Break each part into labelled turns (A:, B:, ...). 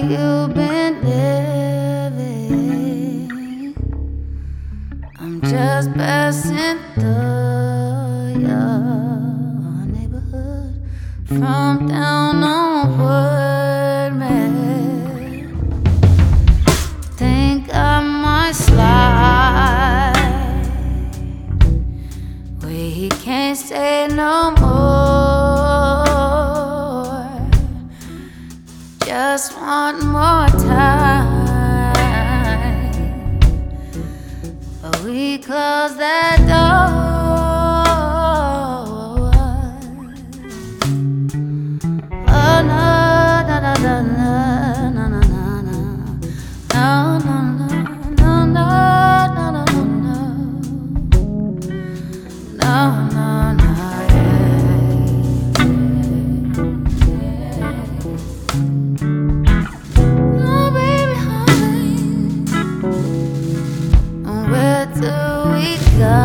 A: you been living? I'm just passing through your neighborhood from down on Woodman. Think I might slide. We can't stay no more. Just one more time, but we close that door. Oh no, no, no, no, no, no, no, no, no, no, no, no, no, no, no, no, no. Where do we go?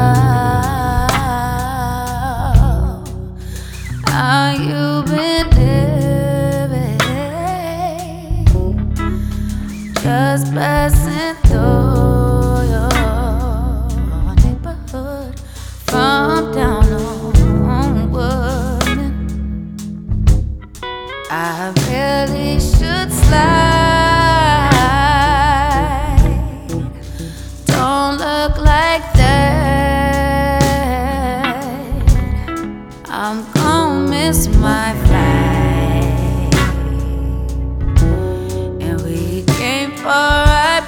A: How you been living? Just passing through your neighborhood from down on Woodman. I really should slide. Don't look like that. I'm gonna miss my flight, and we can't fall right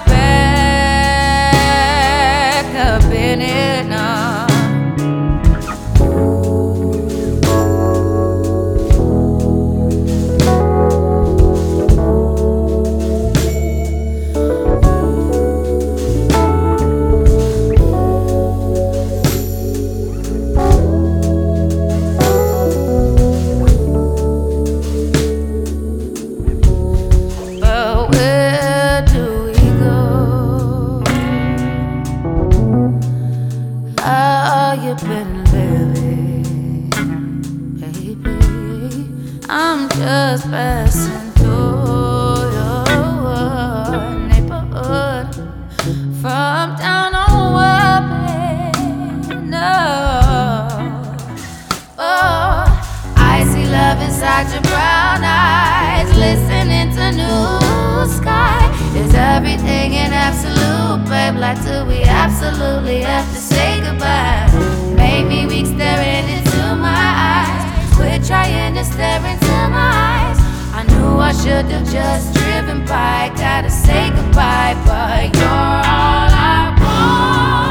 A: back up in it now. How you been living, baby? I'm just passing through your neighborhood from down on Woodman. No. Oh, I see love inside your brown eyes, listening to New Sky. Is everything an absolute, babe? Like, do we absolutely have to say goodbye? Maybe we staring into my eyes. Quit trying to stare into my eyes. I knew I should have just driven by. Gotta say goodbye, but you're all I want.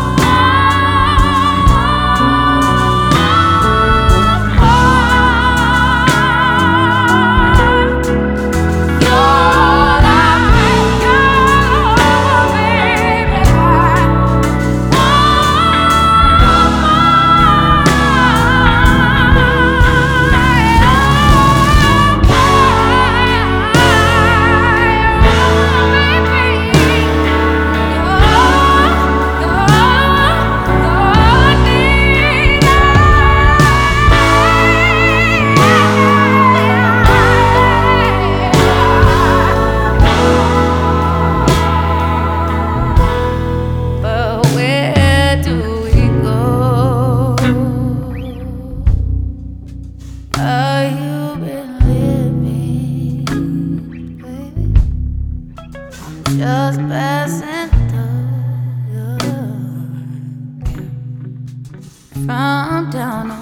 A: How you been living, baby? I'm just passing through from down on